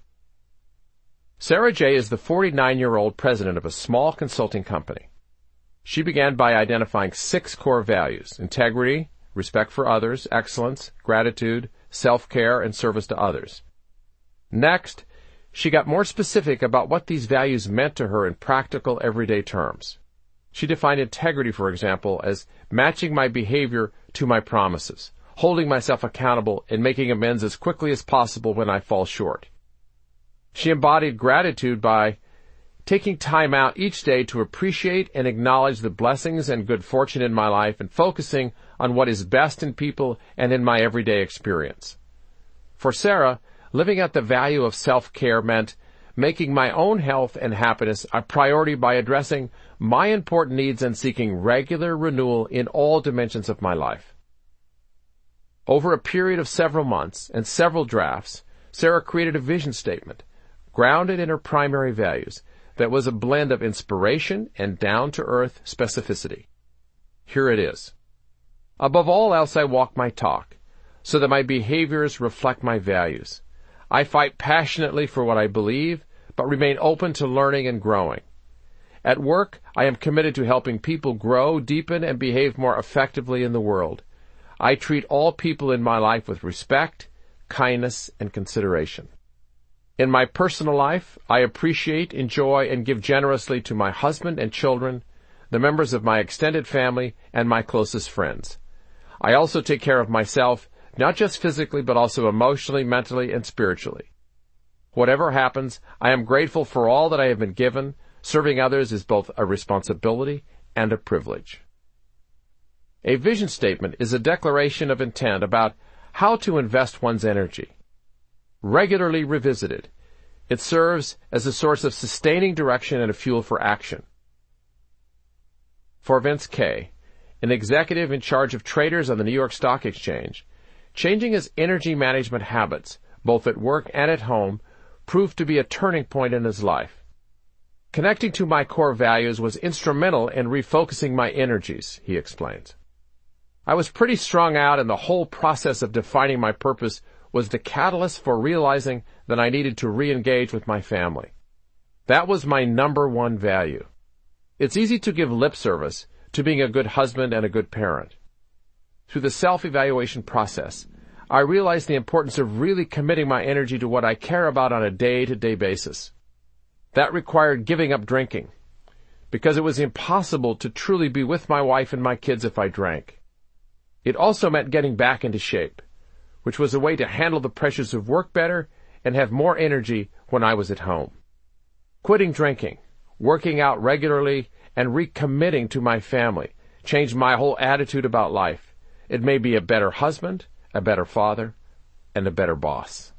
Sarah J. is the forty-nine-year-old president of a small consulting company. She began by identifying six core values: integrity, respect for others, excellence, gratitude, self-care, and service to others. Next, she got more specific about what these values meant to her in practical, everyday terms. She defined integrity, for example, as matching my behavior to my promises, holding myself accountable, and making amends as quickly as possible when I fall short. She embodied gratitude by taking time out each day to appreciate and acknowledge the blessings and good fortune in my life and focusing on what is best in people and in my everyday experience. For Sarah, living out the value of self-care meant making my own health and happiness a priority by addressing my important needs and seeking regular renewal in all dimensions of my life. Over a period of several months and several drafts, Sarah created a vision statement, grounded in her primary values, that was a blend of inspiration and down-to-earth specificity. Here it is. Above all else, I walk my talk, so that my behaviors reflect my values. I fight passionately for what I believe, but remain open to learning and growing. At work, I am committed to helping people grow, deepen, and behave more effectively in the world. I treat all people in my life with respect, kindness, and consideration. In my personal life, I appreciate, enjoy, and give generously to my husband and children, the members of my extended family, and my closest friends. I also take care of myself, not just physically, but also emotionally, mentally, and spiritually. Whatever happens, I am grateful for all that I have been given. Serving others is both a responsibility and a privilege. A vision statement is a declaration of intent about how to invest one's energy. Regularly revisited, it serves as a source of sustaining direction and a fuel for action. For Vince Kay, an executive in charge of traders on the New York Stock Exchange, changing his energy management habits, both at work and at home, proved to be a turning point in his life. Connecting to my core values was instrumental in refocusing my energies, he explains. I was pretty strung out, and the whole process of defining my purpose was the catalyst for realizing that I needed to re-engage with my family. That was my number one value. It's easy to give lip service to being a good husband and a good parent. Through the self-evaluation process, I realized the importance of really committing my energy to what I care about on a day-to-day basis. That required giving up drinking, because it was impossible to truly be with my wife and my kids if I drank. It also meant getting back into shape, which was a way to handle the pressures of work better and have more energy when I was at home. Quitting drinking, working out regularly, and recommitting to my family changed my whole attitude about life. It made me a better husband, a better father, and a better boss.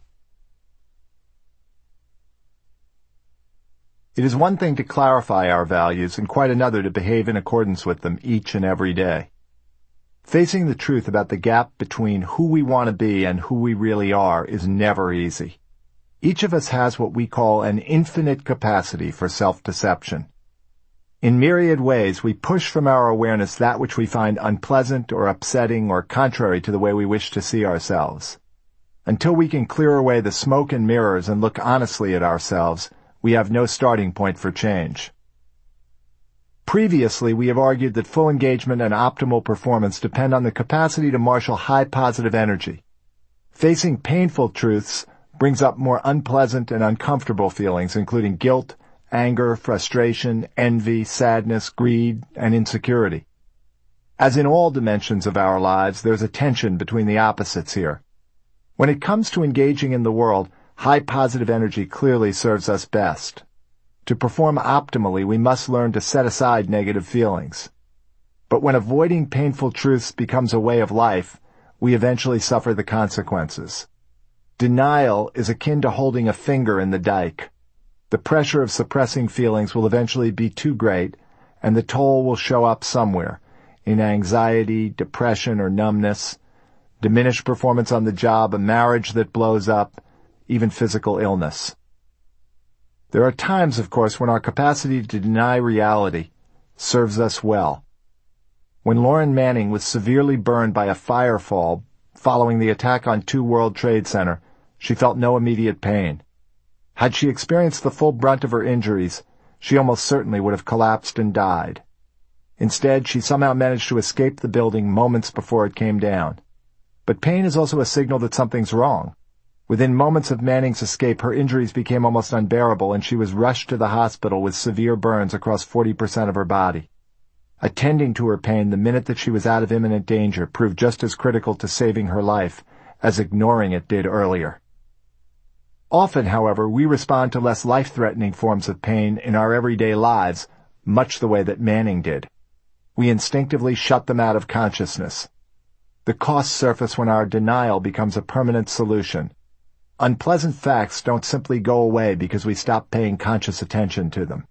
It is one thing to clarify our values and quite another to behave in accordance with them each and every day. Facing the truth about the gap between who we want to be and who we really are is never easy. Each of us has what we call an infinite capacity for self-deception. In myriad ways, we push from our awareness that which we find unpleasant or upsetting or contrary to the way we wish to see ourselves. Until we can clear away the smoke and mirrors and look honestly at ourselves, we have no starting point for change. Previously, we have argued that full engagement and optimal performance depend on the capacity to marshal high positive energy. Facing painful truths brings up more unpleasant and uncomfortable feelings, including guilt, anger, frustration, envy, sadness, greed, and insecurity. As in all dimensions of our lives, there's a tension between the opposites here. When it comes to engaging in the world, high positive energy clearly serves us best. To perform optimally, we must learn to set aside negative feelings. But when avoiding painful truths becomes a way of life, we eventually suffer the consequences. Denial is akin to holding a finger in the dike. The pressure of suppressing feelings will eventually be too great, and the toll will show up somewhere, in anxiety, depression, or numbness, diminished performance on the job, a marriage that blows up, even physical illness. There are times, of course, when our capacity to deny reality serves us well. When Lauren Manning was severely burned by a firefall following the attack on Two World Trade Center, she felt no immediate pain. Had she experienced the full brunt of her injuries, she almost certainly would have collapsed and died. Instead, she somehow managed to escape the building moments before it came down. But pain is also a signal that something's wrong. Within moments of Manning's escape, her injuries became almost unbearable, and she was rushed to the hospital with severe burns across forty percent of her body. Attending to her pain the minute that she was out of imminent danger proved just as critical to saving her life as ignoring it did earlier. Often, however, we respond to less life-threatening forms of pain in our everyday lives, much the way that Manning did. We instinctively shut them out of consciousness. The costs surface when our denial becomes a permanent solution. Unpleasant facts don't simply go away because we stop paying conscious attention to them.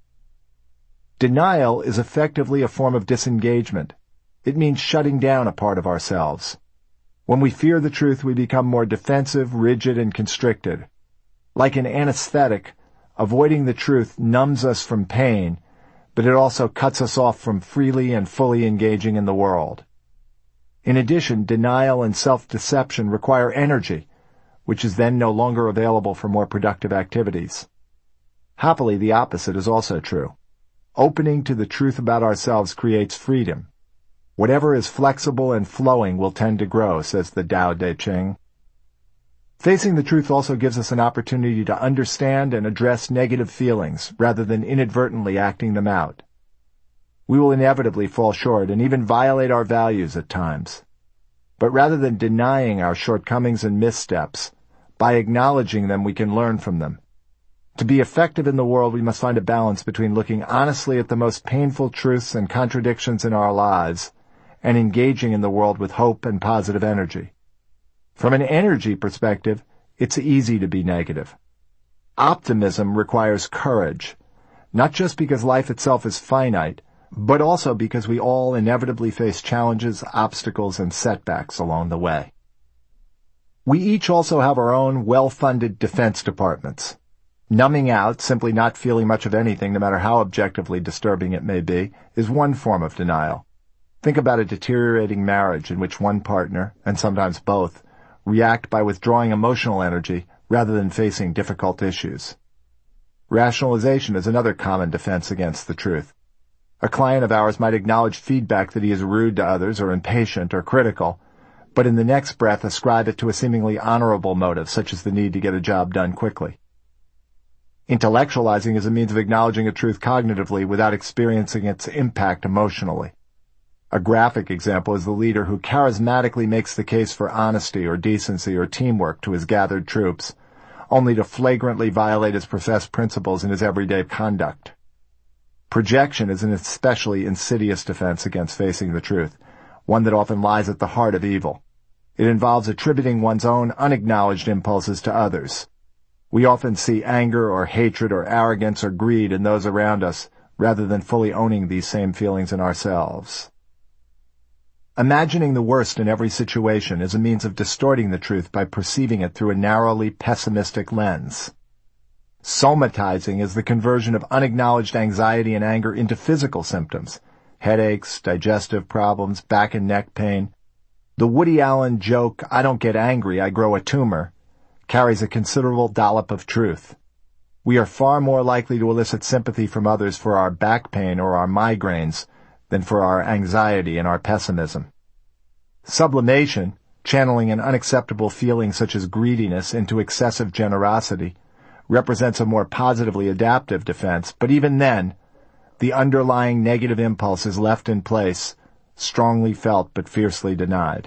Denial is effectively a form of disengagement. It means shutting down a part of ourselves. When we fear the truth, we become more defensive, rigid, and constricted. Like an anesthetic, avoiding the truth numbs us from pain, but it also cuts us off from freely and fully engaging in the world. In addition, denial and self-deception require energy, which is then no longer available for more productive activities. Happily, the opposite is also true. Opening to the truth about ourselves creates freedom. Whatever is flexible and flowing will tend to grow, says the Tao Te Ching. Facing the truth also gives us an opportunity to understand and address negative feelings rather than inadvertently acting them out. We will inevitably fall short and even violate our values at times. But rather than denying our shortcomings and missteps, by acknowledging them we can learn from them. To be effective in the world, we must find a balance between looking honestly at the most painful truths and contradictions in our lives and engaging in the world with hope and positive energy. From an energy perspective, it's easy to be negative. Optimism requires courage, not just because life itself is finite, but also because we all inevitably face challenges, obstacles, and setbacks along the way. We each also have our own well-funded defense departments. Numbing out, simply not feeling much of anything, no matter how objectively disturbing it may be, is one form of denial. Think about a deteriorating marriage in which one partner, and sometimes both, react by withdrawing emotional energy rather than facing difficult issues. Rationalization is another common defense against the truth. A client of ours might acknowledge feedback that he is rude to others or impatient or critical, but in the next breath ascribe it to a seemingly honorable motive, such as the need to get a job done quickly. Intellectualizing is a means of acknowledging a truth cognitively without experiencing its impact emotionally. A graphic example is the leader who charismatically makes the case for honesty or decency or teamwork to his gathered troops, only to flagrantly violate his professed principles in his everyday conduct. Projection is an especially insidious defense against facing the truth, one that often lies at the heart of evil. It involves attributing one's own unacknowledged impulses to others. We often see anger or hatred or arrogance or greed in those around us, rather than fully owning these same feelings in ourselves. Imagining the worst in every situation is a means of distorting the truth by perceiving it through a narrowly pessimistic lens. Somatizing is the conversion of unacknowledged anxiety and anger into physical symptoms, headaches, digestive problems, back and neck pain. The Woody Allen joke, "I don't get angry, I grow a tumor," carries a considerable dollop of truth. We are far more likely to elicit sympathy from others for our back pain or our migraines than for our anxiety and our pessimism. Sublimation, channeling an unacceptable feeling such as greediness into excessive generosity, represents a more positively adaptive defense, but even then, the underlying negative impulse is left in place, strongly felt but fiercely denied.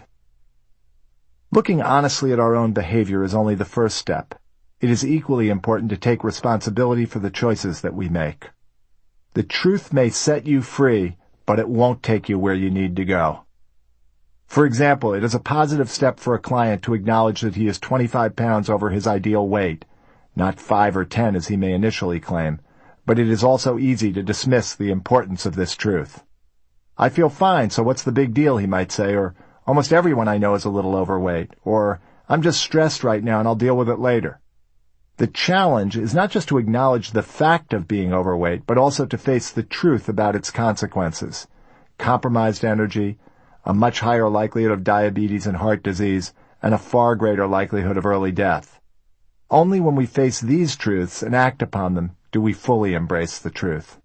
Looking honestly at our own behavior is only the first step. It is equally important to take responsibility for the choices that we make. The truth may set you free, but it won't take you where you need to go. For example, it is a positive step for a client to acknowledge that he is twenty-five pounds over his ideal weight, not five or ten as he may initially claim, but it is also easy to dismiss the importance of this truth. "I feel fine, so what's the big deal," he might say, or "Almost everyone I know is a little overweight," or "I'm just stressed right now and I'll deal with it later." The challenge is not just to acknowledge the fact of being overweight, but also to face the truth about its consequences: compromised energy, a much higher likelihood of diabetes and heart disease, and a far greater likelihood of early death. Only when we face these truths and act upon them do we fully embrace the truth.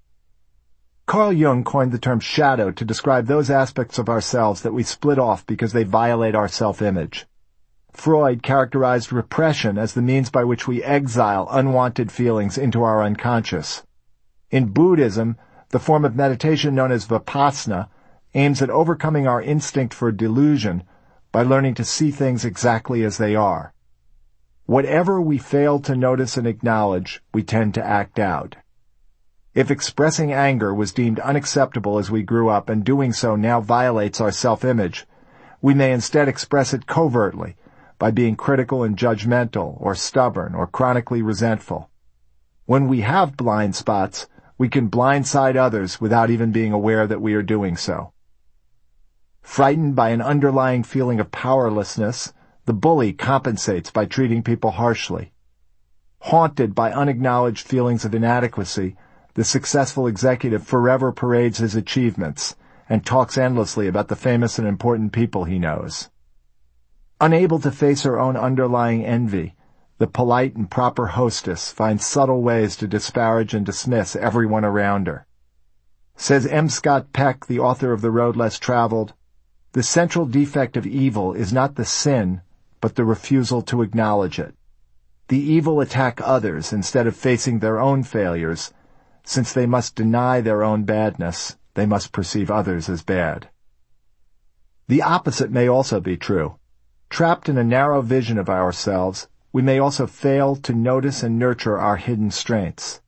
Carl Jung coined the term shadow to describe those aspects of ourselves that we split off because they violate our self-image. Freud characterized repression as the means by which we exile unwanted feelings into our unconscious. In Buddhism, the form of meditation known as Vipassana aims at overcoming our instinct for delusion by learning to see things exactly as they are. Whatever we fail to notice and acknowledge, we tend to act out. If expressing anger was deemed unacceptable as we grew up and doing so now violates our self-image, we may instead express it covertly by being critical and judgmental or stubborn or chronically resentful. When we have blind spots, we can blindside others without even being aware that we are doing so. Frightened by an underlying feeling of powerlessness, the bully compensates by treating people harshly. Haunted by unacknowledged feelings of inadequacy, the successful executive forever parades his achievements and talks endlessly about the famous and important people he knows. Unable to face her own underlying envy, the polite and proper hostess finds subtle ways to disparage and dismiss everyone around her. Says M. Scott Peck, the author of The Road Less Traveled, "The central defect of evil is not the sin, but the refusal to acknowledge it. The evil attack others instead of facing their own failures. Since they must deny their own badness, they must perceive others as bad. The opposite may also be true. Trapped in a narrow vision of ourselves, we may also fail to notice and nurture our hidden strengths.